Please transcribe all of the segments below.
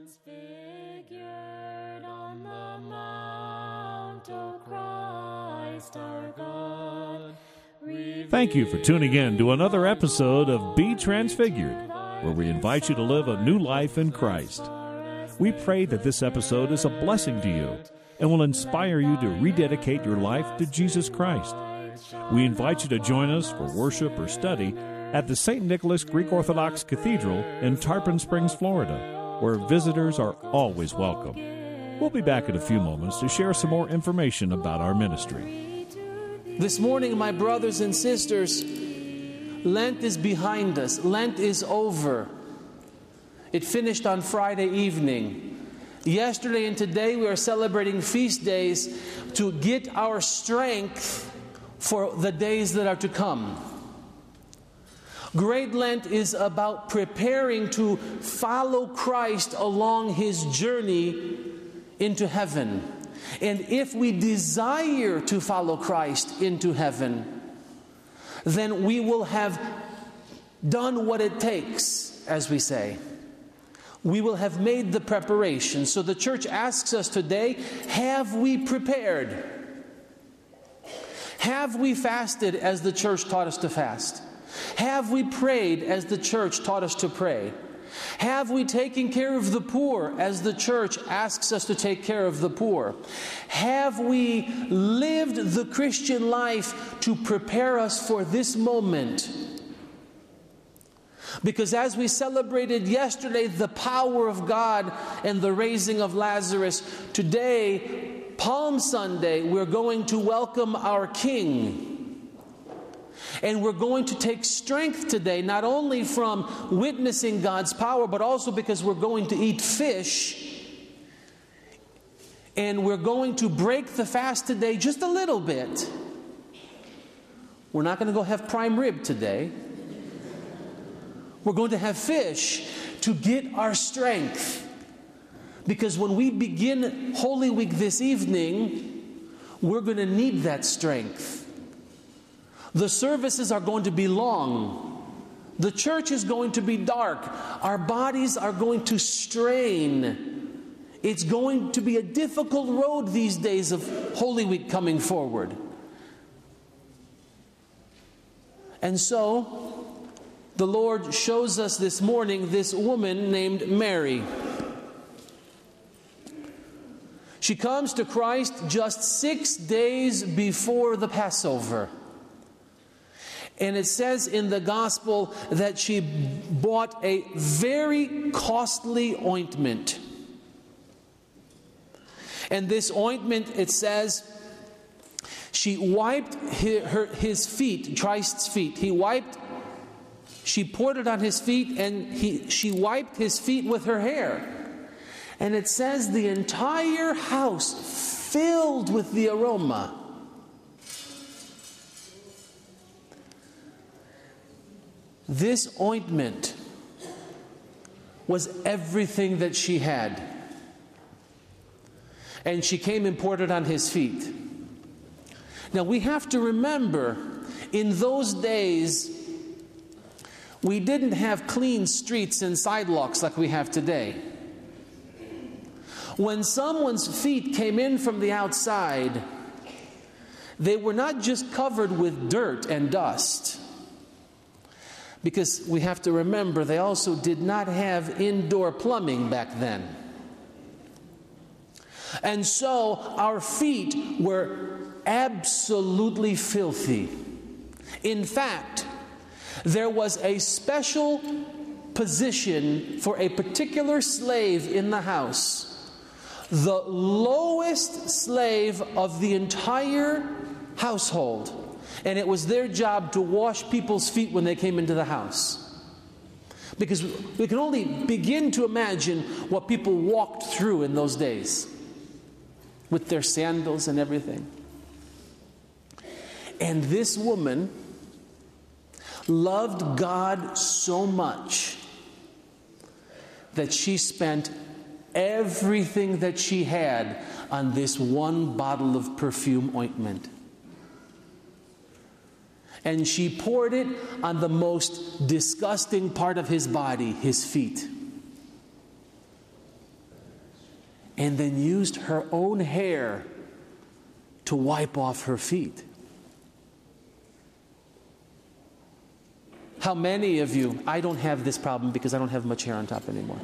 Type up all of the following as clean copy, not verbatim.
transfigured on the mount, O Christ our God. Thank you for tuning in to another episode of Be Transfigured, where we invite you to live a new life in Christ. We pray that this episode is a blessing to you and will inspire you to rededicate your life to Jesus Christ. We invite you to join us for worship or study at the St. Nicholas Greek Orthodox Cathedral in Tarpon Springs, Florida, where visitors are always welcome. We'll be back in a few moments to share some more information about our ministry. This morning, my brothers and sisters, Lent is behind us. Lent is over. It finished on Friday evening. Yesterday and today we are celebrating feast days to get our strength for the days that are to come. Great Lent is about preparing to follow Christ along His journey into heaven. And if we desire to follow Christ into heaven, then we will have done what it takes, as we say. We will have made the preparation. So the church asks us today, have we prepared? Have we fasted as the church taught us to fast? Have we prayed as the church taught us to pray? Have we taken care of the poor as the church asks us to take care of the poor? Have we lived the Christian life to prepare us for this moment? Because as we celebrated yesterday the power of God and the raising of Lazarus, today, Palm Sunday, we're going to welcome our King. And we're going to take strength today, not only from witnessing God's power, but also because we're going to eat fish. And we're going to break the fast today just a little bit. We're not going to go have prime rib today. We're going to have fish to get our strength. Because when we begin Holy Week this evening, we're going to need that strength. The services are going to be long. The church is going to be dark. Our bodies are going to strain. It's going to be a difficult road these days of Holy Week coming forward. And so, the Lord shows us this morning this woman named Mary. She comes to Christ just 6 days before the Passover. And it says in the gospel that she bought a very costly ointment. And this ointment, it says, she wiped his feet, Christ's feet. She poured it on his feet, and she wiped his feet with her hair. And it says the entire house filled with the aroma. This ointment was everything that she had. And she came and poured it on his feet. Now we have to remember, in those days, we didn't have clean streets and sidewalks like we have today. When someone's feet came in from the outside, they were not just covered with dirt and dust. Because we have to remember, they also did not have indoor plumbing back then. And so our feet were absolutely filthy. In fact, there was a special position for a particular slave in the house. The lowest slave of the entire household. And it was their job to wash people's feet when they came into the house. Because we can only begin to imagine what people walked through in those days. With their sandals and everything. And this woman loved God so much that she spent everything that she had on this one bottle of perfume ointment. And she poured it on the most disgusting part of his body, his feet. and then used her own hair to wipe off her feet. How many of you, I don't have this problem because I don't have much hair on top anymore.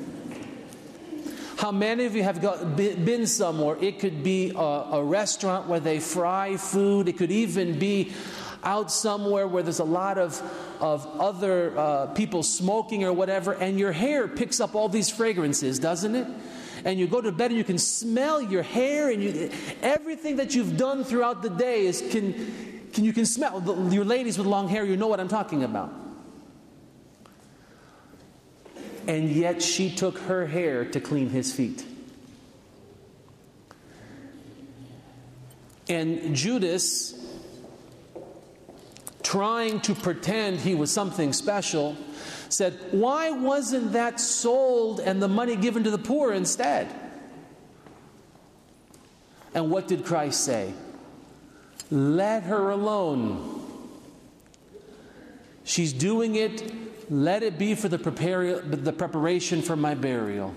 How many of you have been somewhere? It could be a restaurant where they fry food. It could even be out somewhere where there's a lot of other people smoking or whatever, and your hair picks up all these fragrances, doesn't it? And you go to bed and you can smell your hair, and everything that you've done throughout the day you can smell. Your ladies with long hair, you know what I'm talking about. And yet she took her hair to clean his feet. And Judas, trying to pretend he was something special, said, "Why wasn't that sold and the money given to the poor instead?" And what did Christ say? Let her alone. She's doing it. Let it be for the preparation for my burial.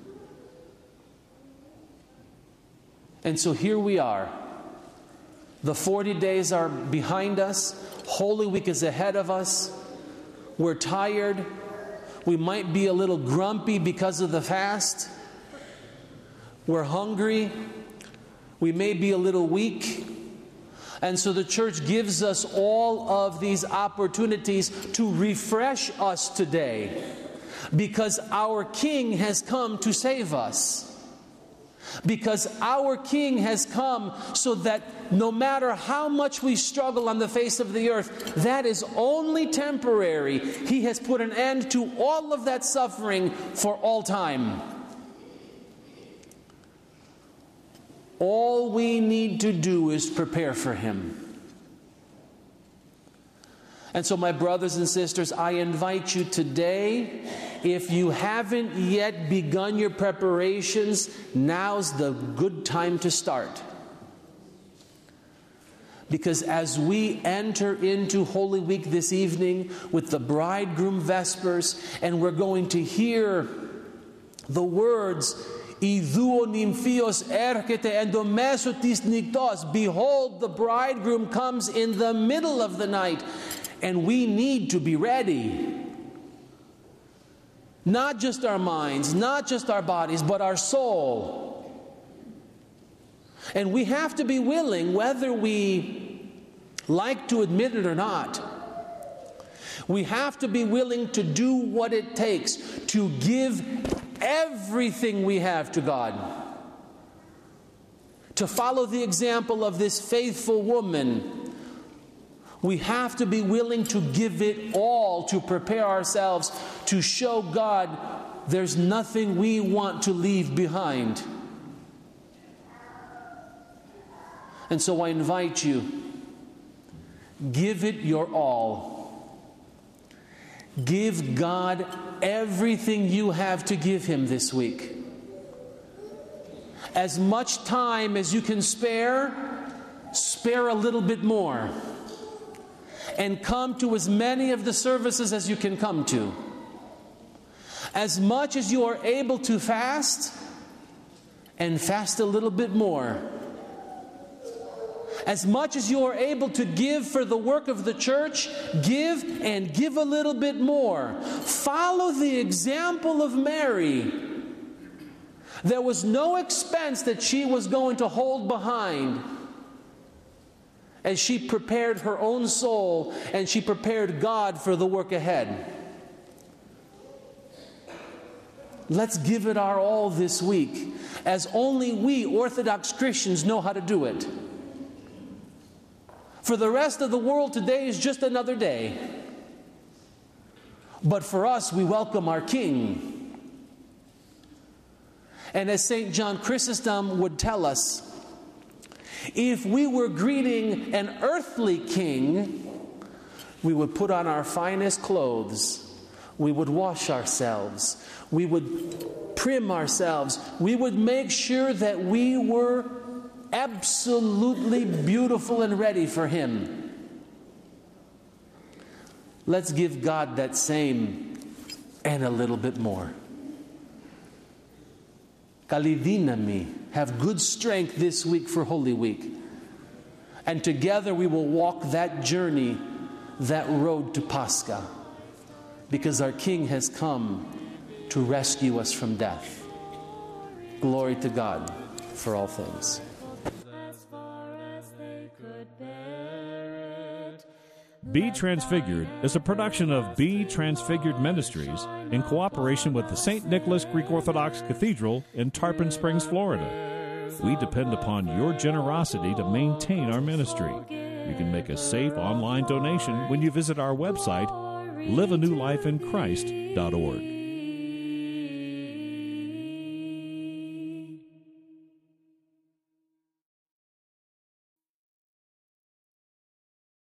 And so here we are. The 40 days are behind us. Holy Week is ahead of us. We're tired. We might be a little grumpy because of the fast. We're hungry. We may be a little weak. And so the church gives us all of these opportunities to refresh us today, because our King has come to save us. Because our King has come so that no matter how much we struggle on the face of the earth, that is only temporary. He has put an end to all of that suffering for all time. All we need to do is prepare for Him. And so, my brothers and sisters, I invite you today, if you haven't yet begun your preparations, now's the good time to start. Because as we enter into Holy Week this evening with the bridegroom vespers, and we're going to hear the words, Behold, the bridegroom comes in the middle of the night. And we need to be ready. Not just our minds, not just our bodies, but our soul. And we have to be willing, whether we like to admit it or not, we have to be willing to do what it takes to give everything we have to God. To follow the example of this faithful woman, we have to be willing to give it all to prepare ourselves to show God there's nothing we want to leave behind. And so I invite you, give it your all. Give God everything you have to give Him this week. As much time as you can spare, spare a little bit more. And come to as many of the services as you can come to. As much as you are able to fast, and fast a little bit more. As much as you are able to give for the work of the church, give and give a little bit more. Follow the example of Mary. There was no expense that she was going to hold behind as she prepared her own soul and she prepared God for the work ahead. Let's give it our all this week, as only we Orthodox Christians know how to do it. For the rest of the world, today is just another day. But for us, we welcome our King. And as St. John Chrysostom would tell us, if we were greeting an earthly king, we would put on our finest clothes. We would wash ourselves. We would trim ourselves. We would make sure that we were absolutely beautiful and ready for Him. Let's give God that same and a little bit more. Kalidinami. Have good strength this week for Holy Week. And together we will walk that journey, that road to Pascha. Because our King has come to rescue us from death. Glory to God for all things. As far as they could bear it. Be Transfigured is a production of Be Transfigured Ministries in cooperation with the St. Nicholas Greek Orthodox Cathedral in Tarpon Springs, Florida. We depend upon your generosity to maintain our ministry. You can make a safe online donation when you visit our website, liveanewlifeinchrist.org.